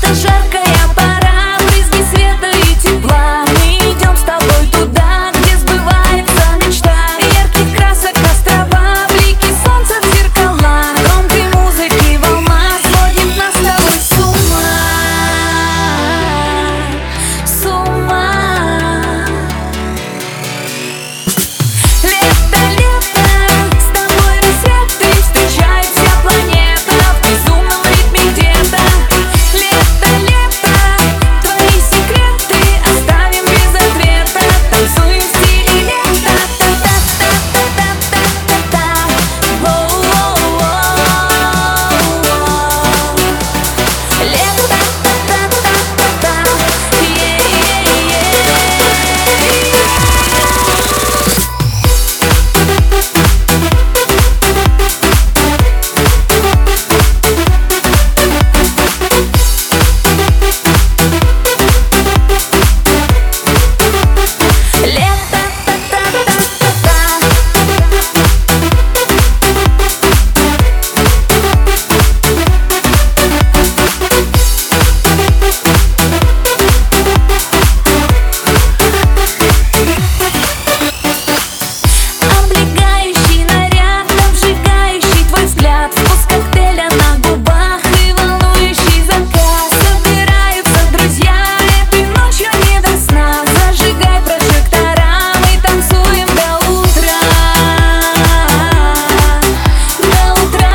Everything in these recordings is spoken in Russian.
Лето, жаркая пора, брызги света и тепла. Мы идем с тобой туда, где сбывается мечта. Ярких красок острова, блики солнца в зеркала. Громкой музыки волна сводит нас с тобой с ума. С ума. Лето, лето, с тобой рассвет и встречает вся планета в безумном ритме где-то. Лето, лето, твои секреты оставим без ответа. Танцуем в стиле лета. Та-та-та-та-та-та-та. Воу-воу-воу. Лето, та-та-та-та-та-та. Облегающий наряд, обжигающий твой взгляд, вкус коктейля на губах и волнующий закат. Собираются друзья этой ночью не до сна. Зажигай прожектора, мы танцуем до утра. До утра.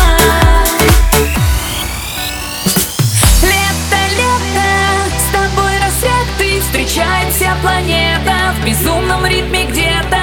Лето, лето, с тобой рассвет и встречает вся планета в безумном ритме где-то.